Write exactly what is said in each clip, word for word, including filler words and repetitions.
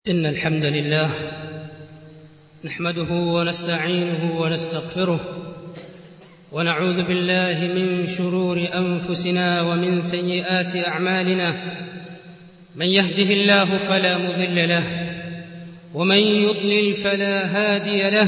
إن الحمد لله نحمده ونستعينه ونستغفره ونعوذ بالله من شرور أنفسنا ومن سيئات أعمالنا. من يهده الله فلا مضل له ومن يضلل فلا هادي له،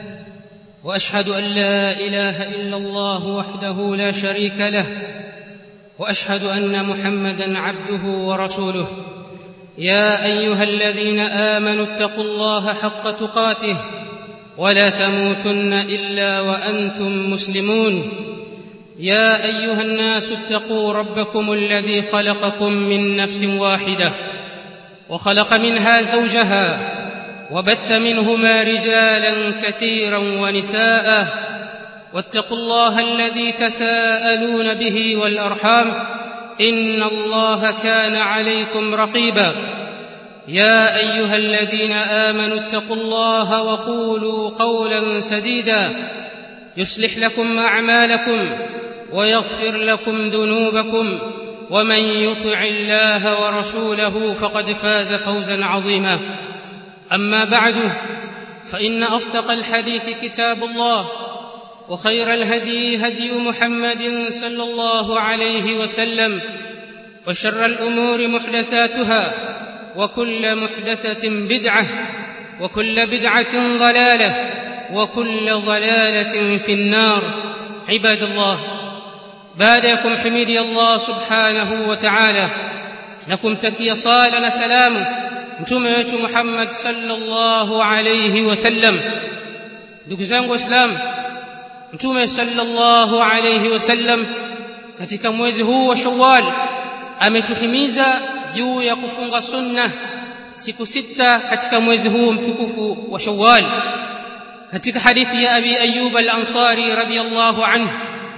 وأشهد أن لا إله إلا الله وحده لا شريك له، وأشهد أن محمدًا عبده ورسوله. يا أيها الذين آمنوا اتقوا الله حق تقاته ولا تموتن إلا وأنتم مسلمون. يا أيها الناس اتقوا ربكم الذي خلقكم من نفس واحدة وخلق منها زوجها وبث منهما رجالا كثيرا ونساء، واتقوا الله الذي تساءلون به والأرحام إن الله كان عليكم رقيبا. يا أيها الذين آمنوا اتقوا الله وقولوا قولا سديدا يصلح لكم أعمالكم ويغفر لكم ذنوبكم، ومن يطع الله ورسوله فقد فاز فوزا عظيما. أما بعد، فإن أصدق الحديث كتاب الله، وخير الهدي هدي محمد صلى الله عليه وسلم، وشر الأمور محدثاتها، وكل محدثة بدعة، وكل بدعة ضلالة، وكل ضلالة في النار. عباد الله، بعدكم حميدي الله سبحانه وتعالى لكم تكي صالنا سلام متومه محمد صلى الله عليه وسلم. ndugu zangu waislamu, Mtume sallallahu alayhi wasallam katika mwezi huu wa Shawwal ametuhimiza juu ya kufunga sunna siku sita katika mwezi huu mtukufu wa Shawwal. Katika hadithi ya Abi Ayyub al-Ansari radiyallahu anhu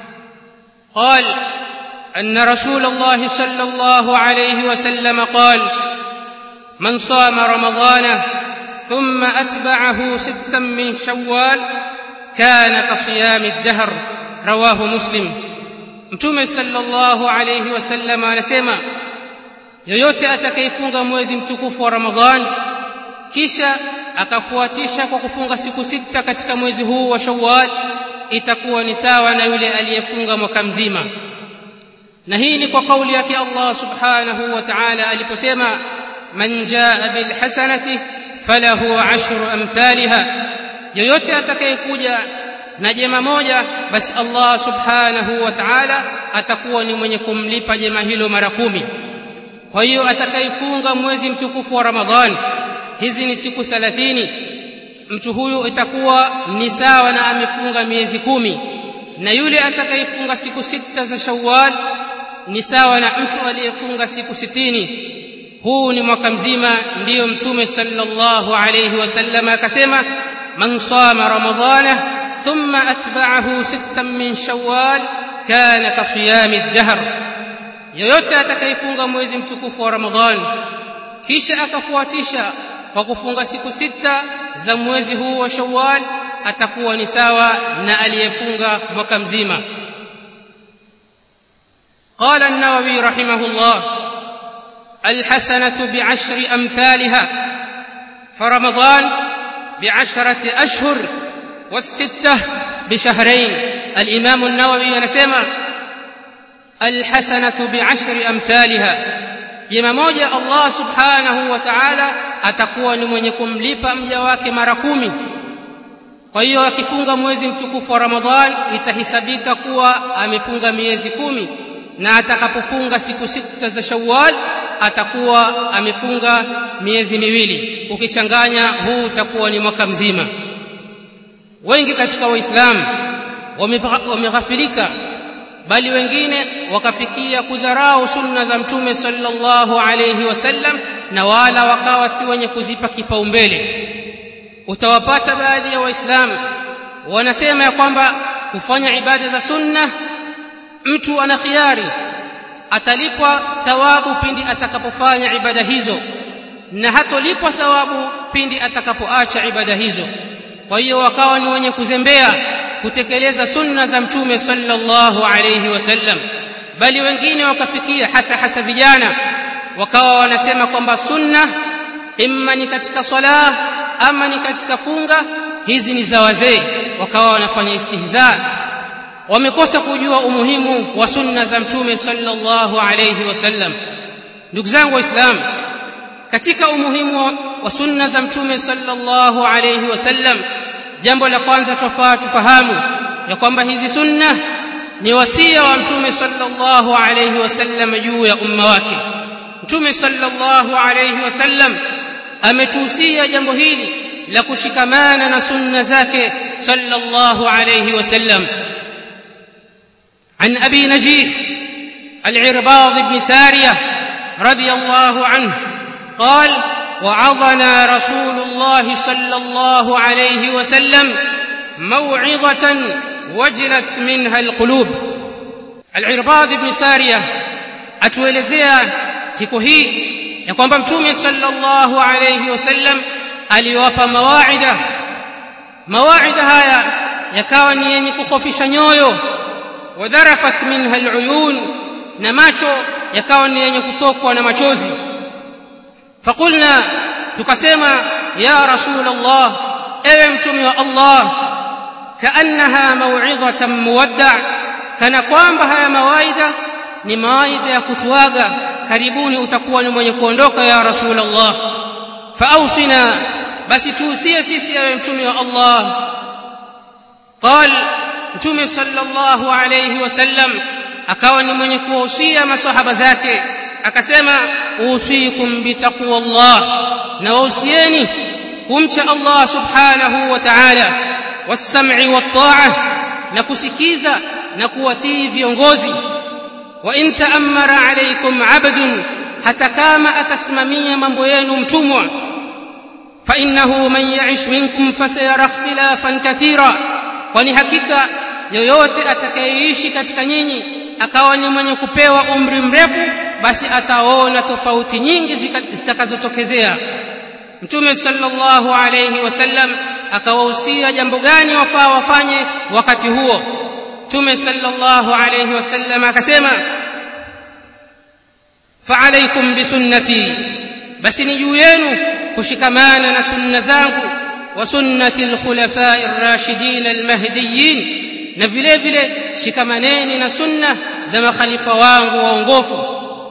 قال أن رسول الله صلى الله عليه وسلم قال: من صام رمضان ثم أتبعه ستا من شوال كان كصيام الدهر. رواه مسلم. Mtume sallallahu alayhi wasallam anasema, yoyote atakayefunga mwezi mtukufu wa Ramadhan kisha akafuatisha kwa kufunga siku sita katika mwezi huu wa Shawwal, itakuwa ni sawa na yule aliyefunga mwaka mzima. Na hii ni kwa kauli yake Allah subhanahu wa ta'ala aliposema, man jaa bil hasanati falahu ashru amthaliha, yoyote atakayekuja na jema moja basi Allah subhanahu wa ta'ala atakuwa ni mwenye kumlipa jema hilo mara kumi. Kwa hiyo atakayefunga mwezi mtukufu wa Ramadhan, hizi ni siku thelathini, mtu huyu itakuwa ni sawa na amefunga miezi kumi. Na yule atakayefunga siku sita za Shawwal ni sawa na mtu aliyefunga siku sitini. Huu ni mwaka mzima. Ndiyo Mtume sallallahu alayhi wasallam akasema, man sama ramadhana thumma atba'ahu sittan min shawwal kana ka siyami ad-dahr. Yoyote atakayefunga mwezi mtukufu wa Ramadhan kisha akafuatisha kwa kufunga siku sita za mwezi huu wa Shawwal, atakuwa ni sawa na aliyefunga mwaka mzima. قال النووي رحمه الله: الحسنة بعشر أمثالها، فرمضان بعشرة أشهر والستة بشهرين. الإمام النووي anasema الحسنة بعشر أمثالها، jema moja Allah subhanahu wa ta'ala atakuwa ni mwenye kumlipa mja wake mara kumi. Kwa hiyo akifunga mwezi mtukufu wa Ramadhan itahisabika kuwa amefunga miezi kumi, na atakapofunga siku sita za Shawwal atakuwa amefunga miezi miwili. Ukichanganya huu utakuwa ni mwaka mzima. Wengi katika Waislamu wameghafilika, bali wengine wakafikia kudharau sunna za Mtume sallallahu alayhi wasallam, na wala wakawa si wenye kuzipa kipaumbele. Utawapata baadhi ya Waislamu wanasema ya kwamba kufanya ibada za sunna mtu ana khiari, atalipwa thawabu pindi atakapofanya ibada hizo, na hatolipwa thawabu pindi atakapoacha ibada hizo. Kwa hiyo wakawa ni wenye kuzembea kutekeleza sunna za Mtume sallallahu alayhi wasallam. Bali wengine wakafikia hasa hasa vijana wakawa wanasema kwamba sunna imma ni katika sala ama ni katika funga, hizi ni za wazee, wakawa wanafanya istihza. Wamekosa kujua umuhimu wa sunna za mtume sallallahu alayhi wasallam. Ndugu zangu waislamu, katika umuhimu wa sunna za mtume sallallahu alayhi wasallam, jambo la kwanza tufaa tufahamu ya kwamba hizi sunna ni wasia wa mtume sallallahu alayhi wasallam juu ya umma wake. Mtume sallallahu alayhi wasallam ametuhusia jambo hili la kushikamana na sunna zake sallallahu alayhi wasallam. عن أبي نجيح العرباض بن سارية رضي الله عنه قال: وعظنا رسول الله صلى الله عليه وسلم موعظة وجلت منها القلوب. العرباض بن سارية atuelezea siku hii ya kwamba mtume sallallahu alayhi wasallam aliwapa mawaidha. Mawaidha haya yakawa ni yenye kukhofisha nyoyo, wadharafat minha aluyun, na macho yakawa ni yenye kutokwa na machozi. Fakulna, tukasema, ya rasulullah, ewe mtume wa Allah, kaannaha maw'idhatan muwadda', kana kwamba haya mawaidha ni mawaidha ya kutuaga, karibuni utakuwa ni mwenye kuondoka ya rasulullah. Faawsina, basi tuusie sisi ewe mtume wa Allah. Qal, mtume sallallahu alayhi wasallam akawa ni mwenye kuwahusia masahaba zake, akasema, usikum bitaqwallah, na wahusieni kumcha Allah subhanahu wa ta'ala, was-sam'i wat-ta'ah, na kusikiza na kuwatii viongozi. Wa in ta'ammara alaykum 'abdun, hata kama atasimamia mambo yenu mtumwa, fa innahu man ya'ish minkum fasayara ikhtilafan kathira, kwani hakika yoyote atakayeishi katika nyinyi akawa ni mwenye kupewa umri mrefu, basi ataona tofauti nyingi zitakazotokezea. Mtume sallallahu alayhi wasallam akawahusia jambo gani wafaa wafanye wakati huo. Mtume sallallahu alayhi wasallam akasema, fa alaykum bisunnati, basi ni juu yenu kushikamana na sunna zangu, wa sunnati al-khulafa'i ar-rashidin al-mahdiyyin, na vile vile shikamaneni na sunna za makhalifa wangu waongofu.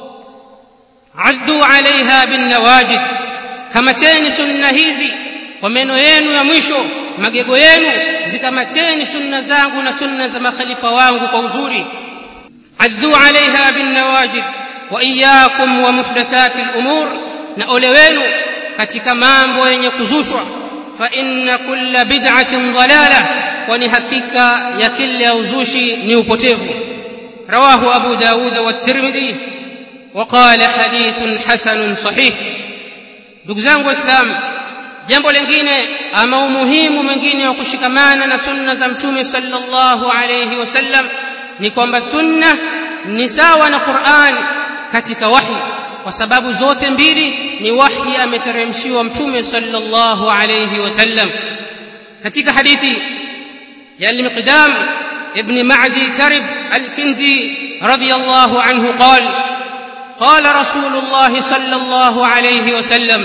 Addu alaiha bin nawajid, kamateni sunna hizi kwa meno yenu ya mwisho, magego yenu zikamateni sunna zangu na sunna za makhalifa wangu kwa uzuri. Addu alaiha bin nawajid wa iyyakum wa muhdathati al-umur, na ole wenu katika mambo yenye kuzushwa. Fa inna kulla bid'atin dalalah, kwani hakika ya kila uzushi ni upotevu. Rawahu Abu Daud wa Tirmidhi wa qala hadithun hasanun sahih. Ndugu zangu waislamu, jambo lingine ama umuhimu mwingine wa kushikamana na sunna za mtume sallallahu alayhi wasallam ni kwamba sunna ni sawa na Qur'an katika wahi, kwa sababu zote mbili ni wahi ameteremshiwa mtume sallallahu alayhi wasallam. Katika hadithi ya al-Miqdam ibn Ma'di Karib al-Kindi radiyallahu anhu قال قال رسول الله صلى الله عليه وسلم: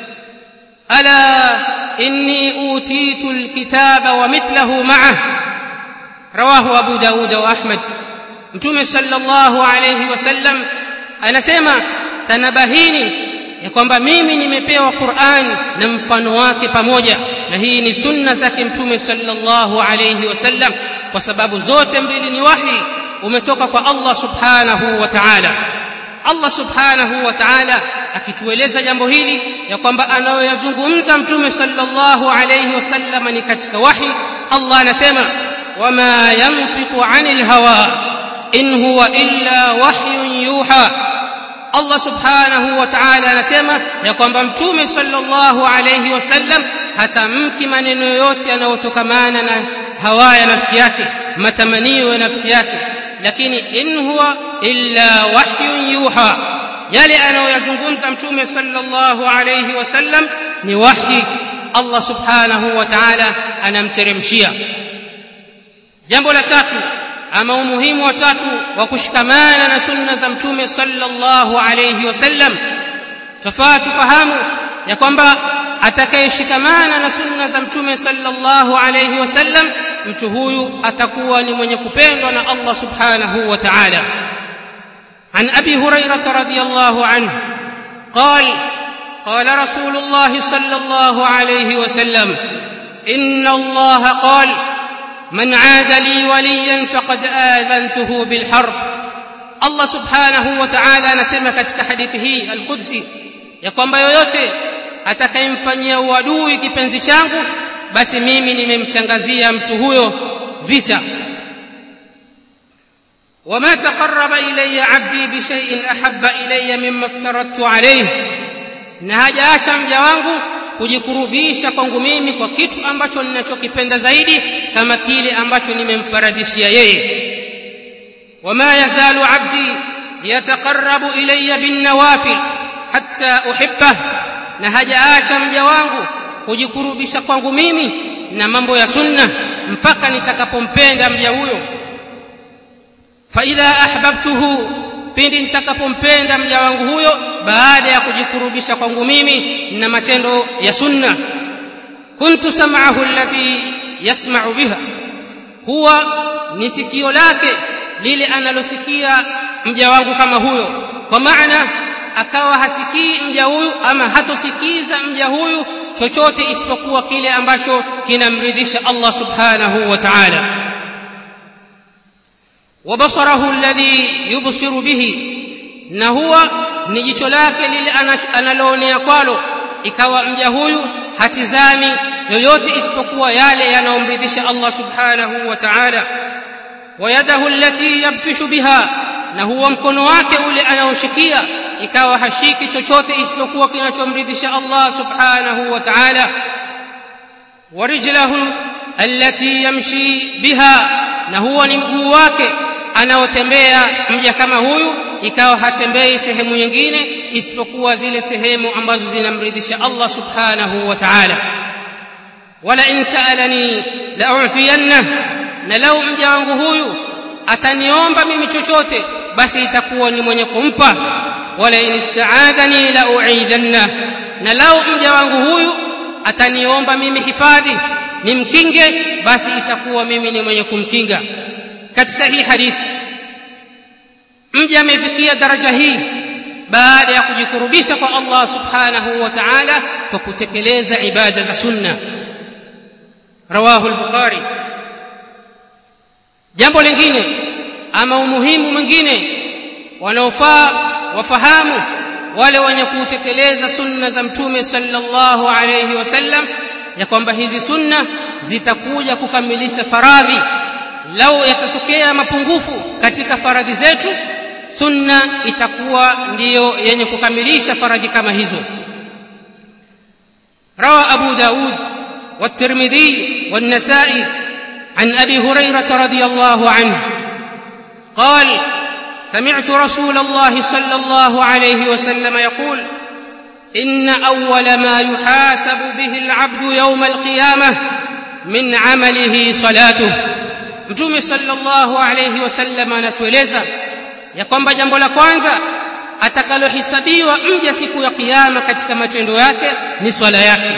ألا إني أوتيت الكتاب ومثله معه. رواه أبو داود وأحمد. متوم صلى الله عليه وسلم anasema, tanabahini ya kwamba mimi nimepewa Qur'an na mfano wake pamoja, na hii ni sunna zake mtume sallallahu alayhi wasallam, kwa sababu zote mbili ni wahi umetoka kwa Allah subhanahu wa ta'ala. Allah subhanahu wa ta'ala akitueleza jambo hili ya kwamba anayoyazungumza mtume sallallahu alayhi wasallam ni katika wahi, Allah anasema, wama yantiqu 'anil hawa in huwa illa wahyun yuha. Allah subhanahu wa ta'ala anasema ya kwamba mtume sallallahu alayhi wasallam hatamki maneno yote yanayotokamana na hawa ya nafsi yake, matamanio ya nafsi yake, lakini in huwa illa wahyun yuha, yale anayoyazungumza mtume sallallahu alayhi wasallam ni wahi Allah subhanahu wa ta'ala anamteremshia. Jambo la tatu ama umuhimu wa tatu wa kushikamana na sunna za mtume sallallahu alayhi wasallam, tafaa tufahamu ya kwamba atakayeshikamana na sunna za mtume sallallahu alayhi wasallam mtu huyu atakuwa ni mwenye kupendwa na Allah subhanahu wa ta'ala. An Abi Hurairah radhiyallahu anhu قال قال رسول الله صلى الله عليه وسلم إن الله قال من عاد لي وليا فقد آذنته بالحرب. Allah subhanahu wa ta'ala anasema katika hadithi hii al-Qudsi ya kwamba yoyote atakayemfanyia uadui kipenzi changu basi mimi nimemtangazia mtu huyo vita. وما تقرب إلي عبدي بشيء أحب إلي مما افترضت عليه. Na hajaacha mja wangu kujikurubisha kwangu mimi kwa kitu ambacho ninachokipenda zaidi kama kile ambacho nimemfaradhishia yeye. وما يزال عبدي يتقرب إلي بالنوافل حتى أحبه. Na hajaacha mja wangu kujikurubisha kwangu mimi na mambo ya sunna mpaka nitakapompenda mja huyo. فإذا أحببته pindi nitakapompenda mja wangu huyo baada ya kujikurubisha kwangu mimi na matendo ya sunna, kuntu sam'ahu alladhi yasma'u biha, huwa ni sikio lake lile analosikia mja wangu kama huyo. Kwa maana akawa hasikii mja huyu ama hatosikiza mja huyu chochote isipokuwa kile ambacho kinamridhisha Allah subhanahu wa ta'ala. وبصره الذي يبصر به, na huwa ni jicho lake lile analoonea kwalo, ikawa mja huyu hatizami yoyote isipokuwa yale yanayomridhisha Allah subhanahu wa ta'ala. ويده التي يبطش بها, na huwa mkono wake ule anaoshikia ikawa hashiki chochote isipokuwa kinachomridhisha Allah subhanahu wa ta'ala. ورجله التي يمشي بها, na huwa ni mguu wake anaotembea mja kama huyu ikawa hatembei sehemu nyingine isipokuwa zile sehemu ambazo zinamridhisha Allah subhanahu wa ta'ala. wala in sa'alani la'utiyanna, na lau mja wangu huyu ataniomba mimi chochote basi itakuwa ni mwenye kumpa. wala in ista'adhani la'u'idanna, na lau mja wangu huyu ataniomba mimi hifadhi nimkinge basi itakuwa mimi ni mwenye kumkinga. Katika hii hadithi mja amefikia daraja hii baada ya kujikurubisha kwa Allah subhanahu wa ta'ala kwa kutekeleza ibada za sunna. Rawahu al-Bukhari. Jambo lingine ama umuhimu mwingine wanaofaa wafahamu wale wenye kutekeleza sunna za mtume sallallahu alayhi wasallam ya kwamba hizi sunna zitakuja kukamilisha faradhi. Lau yatatokea mapungufu katika faradhi zetu, sunna itakuwa ndiyo yenye kukamilisha faradhi kama hizo. Rawa Abu Daud wa Tirmidhi wa Nasa'i an Abi Hurairah radhiyallahu anhu قال سمعت رسول الله صلى الله عليه وسلم يقول إن أول ما يحاسب به العبد يوم القيامة من عمله صلاته. Mtume sallallahu alayhi wasallam anatueleza ya kwamba jambo la kwanza atakalohisabiwa mja siku ya kiyama katika matendo yake ni swala yake.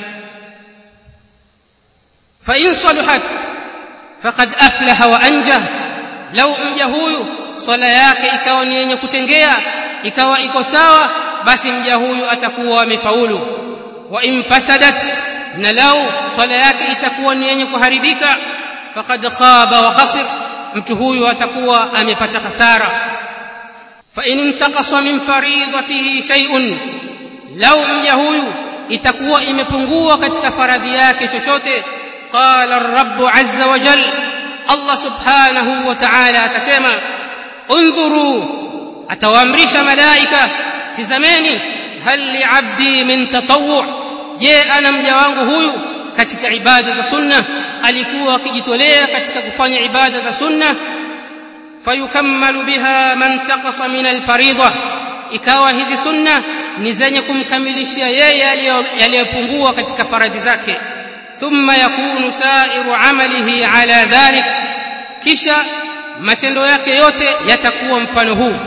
fa in salahat faqad aflaha wa anja, lau mja huyu swala yake ikawa ni yenye kutengea ikawa iko sawa basi mja huyu atakuwa amefaulu. wa in fasadat, na lau swala yake itakuwa ni yenye kuharibika faqad khaba wa khasir, mtu huyu atakuwa amepata hasara. fa in intaqasa min faridatihi shay'un, lau mja huyu itakuwa imepungua katika faradhi yake chochote, qala ar-rabb azza wa jalla, Allah subhanahu wa ta'ala atasema undhuru, atawaamrisha malaika tizameni, hal li'abdi min tatawwu, je ana mja wangu huyu katika ibada za sunna alikuwa akijitolea katika kufanya ibada za sunna. fayukammalu biha man taqasa min alfaridha, ikawa hizi sunna ni zenye kumkamilishia yeye aliyopungua katika faradhi zake. thumma yakunu sa'iru amalihi ala dhalik, kisha matendo yake yote yatakuwa mfano huu.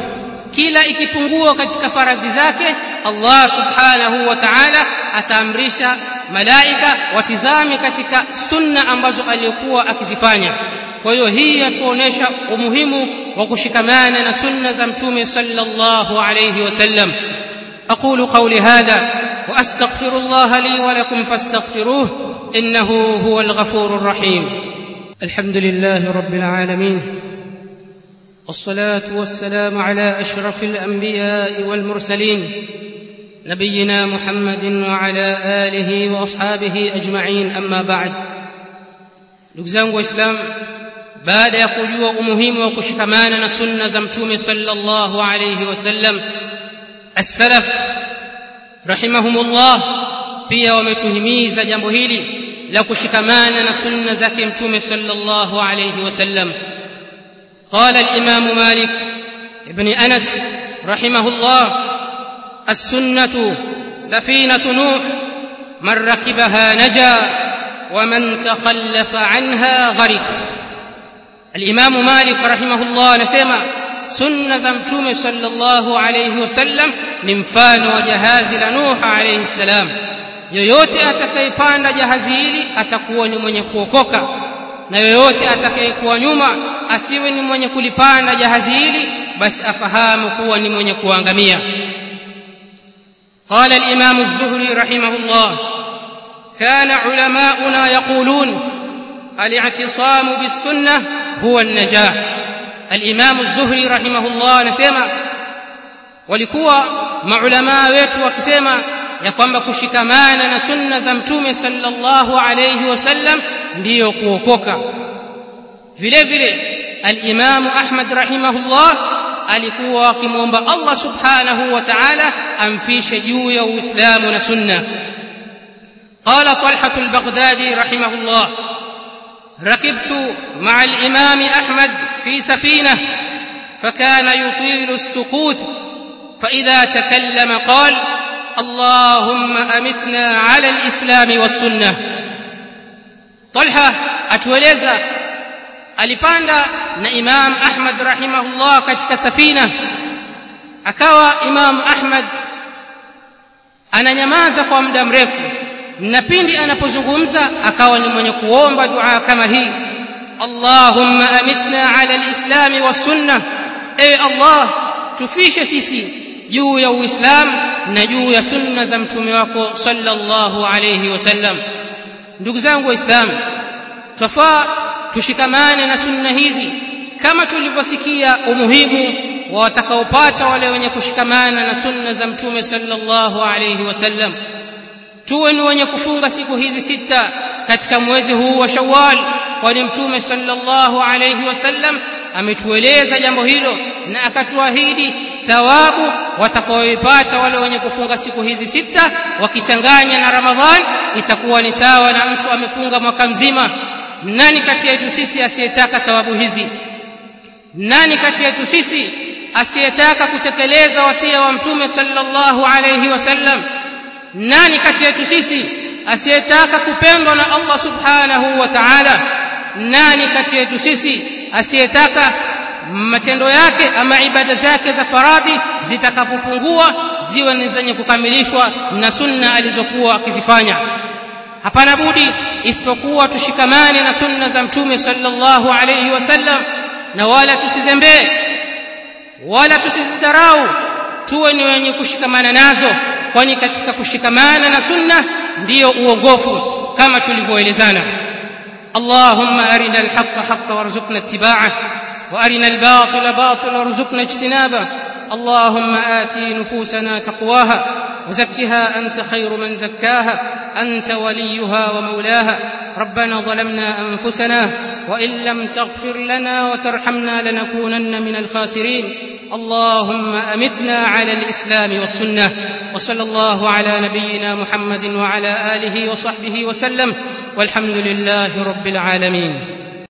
kila ikipungua katika faradhi zake Allah subhanahu wa ta'ala ataamrisha malaika watizame katika sunna ambazo aliyokuwa akizifanya. Kwa hiyo hii yatuonesha umuhimu wa kushikamana na sunna za mtume sallallahu alayhi wasallam. aqulu qawli hadha wa astaghfirullah li wa lakum fastaghfiruhu innahu huwal ghafurur rahim. alhamdulillahi rabbil alamin والصلاة والسلام على أشرف الأنبياء والمرسلين نبينا محمد وعلى آله وأصحابه أجمعين. أما بعد. نجزاهم وإسلام بعد يقولوا أمهم وكشكمانا سنة زمتوم صلى الله عليه وسلم السلف رحمهم الله pia wametuhimiza jambo hili la kushikamana na sunna zake mtume sallallahu alayhi wasallam. قال الإمام مالك ابن أنس رحمه الله السنة سفينة نوح من ركبها نجا ومن تخلف عنها غرق. الإمام مالك رحمه الله نسمع سنة زمتوم صلى الله عليه وسلم نمفان وجهاز لنوح عليه السلام. yoyote atakayepanda jahazi hili atakuwa ni mwenye kuokoka, na yoyote atakayekuwa nyuma asiwe ni mwenye kulipanda jahazi hili basi afahamu kuwa ni mwenye kuangamia. قال الإمام الزهري رحمه الله كان علماؤنا يقولون الاعتصام بالسنة هو النجاة. الإمام الزهري رحمه الله نسمع walikuwa maulama wetu wakisema ya kwamba kushikamana na sunna za mtume sallallahu alayhi wasallam ndiyo kuokoka. vile vile al-Imam Ahmad rahimahullah alikuwa akimuomba Allah subhanahu wa ta'ala amfishe juu ya Uislamu na sunna. qala Talha al-Baghdadi rahimahullah rakibtu ma'a al-Imam Ahmad fi safinah فكان يطيل السكوت فإذا تكلم قال اللهم أمتنا على الإسلام والسنة. Talha atueleza alipanda na Imam Ahmad rahimahullah katika safina, akawa Imam Ahmad ananyamaza kwa muda mrefu, na pindi anapozungumza akawa ni mwenye kuomba dua kama hii Allahumma amitna ala al-islam was-sunnah. ewe Allah tufishe sisi juu ya Uislamu na juu ya sunna za mtume wako sallallahu alayhi wasallam. Ndugu zangu waislamu, twafaa tushikamane na sunna hizi kama tulivyosikia umuhimu wa watakaopata wale wenye kushikamana na sunna za mtume sallallahu alayhi wasallam. tuwe ni wenye kufunga siku hizi sita katika mwezi huu wa Shawwal, kwani mtume sallallahu alayhi wasallam ametueleza jambo hilo na akatuahidi thawabu watakaoipata wale wenye kufunga siku hizi sita wakichanganya na Ramadhan itakuwa ni sawa na mtu amefunga mwaka mzima. Nani kati yetu sisi asiyetaka thawabu hizi? Nani kati yetu sisi asiyetaka kutekeleza wasia wa mtume sallallahu alayhi wasallam? Nani kati yetu sisi asiyetaka kupendwa na Allah subhanahu wa ta'ala? Nani kati yetu sisi asiyetaka matendo yake ama ibada zake za faradhi zitakapopungua ziwe ni zenye kukamilishwa na sunna alizokuwa akizifanya? Hapana budi isipokuwa tushikamane na sunna za mtume sallallahu alayhi wasallam, na wala tusizembee wala tusidharau, tuwe ni wenye kushikamana nazo, kwani katika kushikamana na sunna ndiyo uongofu kama tulivyoelezana. اللهم أرنا الحق حقا وارزقنا اتباعه وأرنا الباطل باطلا وارزقنا اجتنابه. اللهم آتي نفوسنا تقواها وزكها أنت خير من زكاها أنت وليها ومولاها. ربنا ظلمنا أنفسنا وإن لم تغفر لنا وترحمنا لنكونن من الخاسرين. اللهم أمتنا على الإسلام والسنة. وصلى الله على نبينا محمد وعلى آله وصحبه وسلم، والحمد لله رب العالمين.